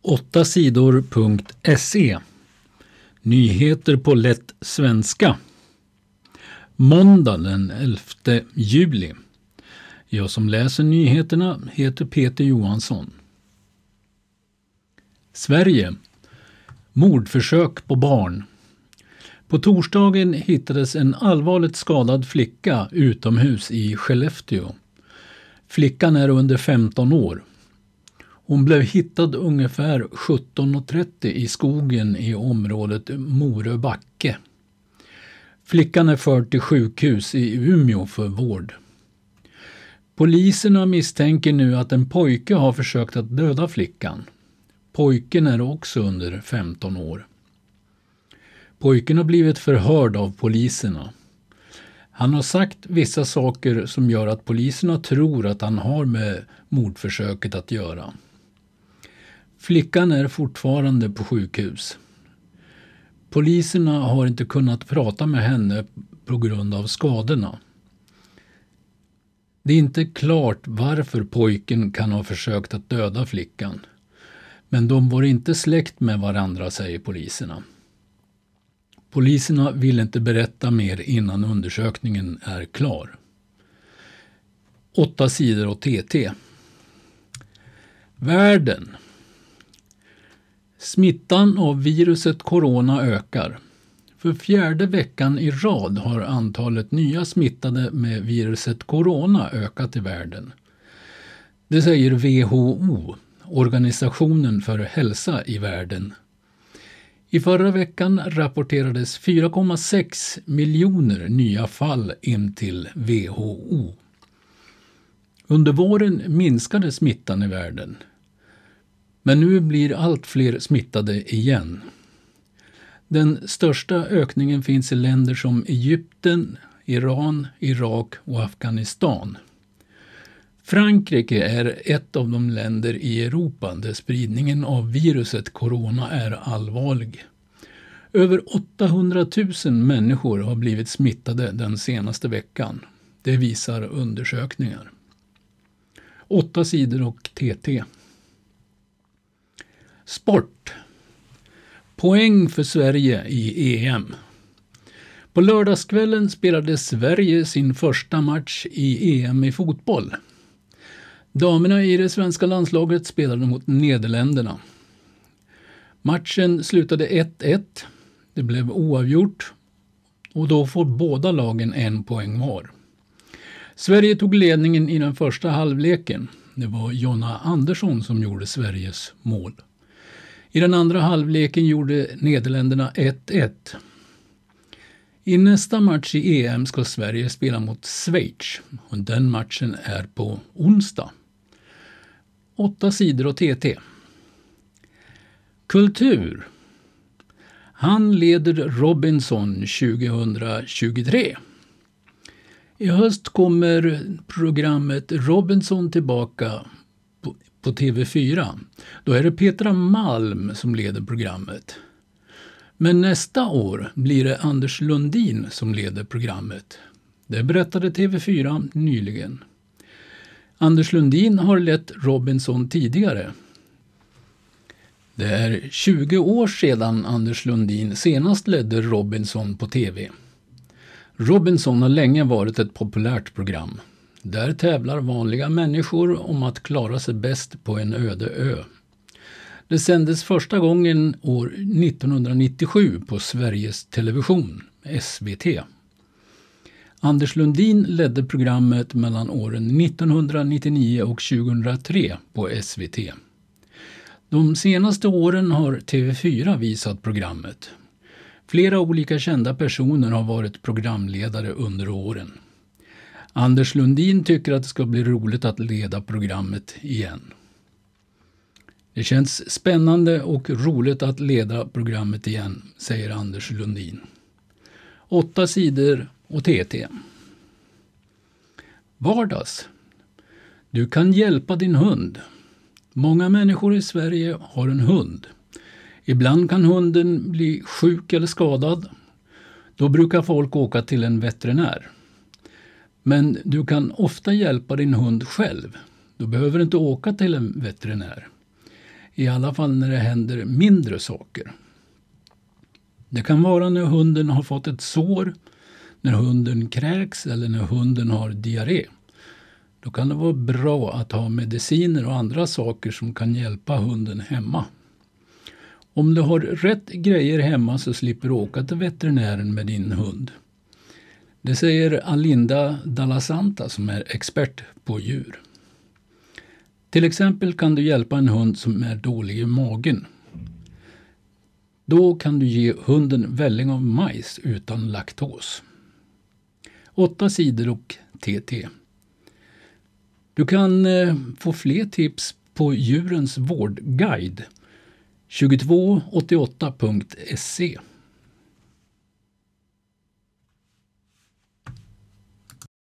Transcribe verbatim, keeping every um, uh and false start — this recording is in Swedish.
åtta sidor punkt se. Nyheter på lätt svenska. Måndag den elfte juli. Jag som läser nyheterna heter Peter Johansson. Sverige. Mordförsök på barn. På torsdagen hittades en allvarligt skadad flicka utomhus i Skellefteå. Flickan är under femton år. Hon blev hittad ungefär sjutton trettio i skogen i området Moröbacke. Flickan är förd till sjukhus i Umeå för vård. Poliserna misstänker nu att en pojke har försökt att döda flickan. Pojken är också under femton år. Pojken har blivit förhörd av poliserna. Han har sagt vissa saker som gör att poliserna tror att han har med mordförsöket att göra. Flickan är fortfarande på sjukhus. Poliserna har inte kunnat prata med henne på grund av skadorna. Det är inte klart varför pojken kan ha försökt att döda flickan. Men de var inte släkt med varandra, säger poliserna. Poliserna vill inte berätta mer innan undersökningen är klar. Åtta sidor och T T. Världen. Smittan av viruset corona ökar. För fjärde veckan i rad har antalet nya smittade med viruset corona ökat i världen. Det säger W H O, Organisationen för hälsa i världen. I förra veckan rapporterades fyra komma sex miljoner nya fall in till W H O. Under våren minskade smittan i världen. Men nu blir allt fler smittade igen. Den största ökningen finns i länder som Egypten, Iran, Irak och Afghanistan. Frankrike är ett av de länder i Europa där spridningen av viruset corona är allvarlig. Över åttahundratusen människor har blivit smittade den senaste veckan. Det visar undersökningar. Åtta sidor och T T. Sport. Poäng för Sverige i E M. På lördagskvällen spelade Sverige sin första match i E M i fotboll. Damerna i det svenska landslaget spelade mot Nederländerna. Matchen slutade ett ett. Det blev oavgjort och då får båda lagen en poäng var. Sverige tog ledningen i den första halvleken. Det var Jonna Andersson som gjorde Sveriges mål. I den andra halvleken gjorde Nederländerna ett ett. I nästa match i E M ska Sverige spela mot Schweiz och den matchen är på onsdag. Åtta sidor och T T. Kultur. Han leder Robinson tjugohundratjugotre. I höst kommer programmet Robinson tillbaka på, på T V fyra. Då är det Petra Malm som leder programmet. Men nästa år blir det Anders Lundin som leder programmet. Det berättade T V fyra nyligen. Anders Lundin har lett Robinson tidigare. Det är tjugo år sedan Anders Lundin senast ledde Robinson på T V. Robinson har länge varit ett populärt program. Där tävlar vanliga människor om att klara sig bäst på en öde ö. Det sändes första gången år nittonhundranittiosju på Sveriges Television, S V T. Anders Lundin ledde programmet mellan åren nittonhundranittionio och tjugohundratre på S V T. De senaste åren har T V fyra visat programmet. Flera olika kända personer har varit programledare under åren. Anders Lundin tycker att det ska bli roligt att leda programmet igen. Det känns spännande och roligt att leda programmet igen, säger Anders Lundin. Åtta sidor och T T. Vardags. Du kan hjälpa din hund. Många människor i Sverige har en hund. Ibland kan hunden bli sjuk eller skadad. Då brukar folk åka till en veterinär. Men du kan ofta hjälpa din hund själv. Du behöver inte åka till en veterinär. I alla fall när det händer mindre saker. Det kan vara när hunden har fått ett sår, när hunden kräks eller när hunden har diarré. Då kan det vara bra att ha mediciner och andra saker som kan hjälpa hunden hemma. Om du har rätt grejer hemma så slipper du åka till veterinären med din hund. Det säger Alinda Dallasanta som är expert på djur. Till exempel kan du hjälpa en hund som är dålig i magen. Då kan du ge hunden välling av majs utan laktos. Åtta sidor och T T. Du kan eh, få fler tips på djurens vårdguide tjugotvå åttioåtta punkt se.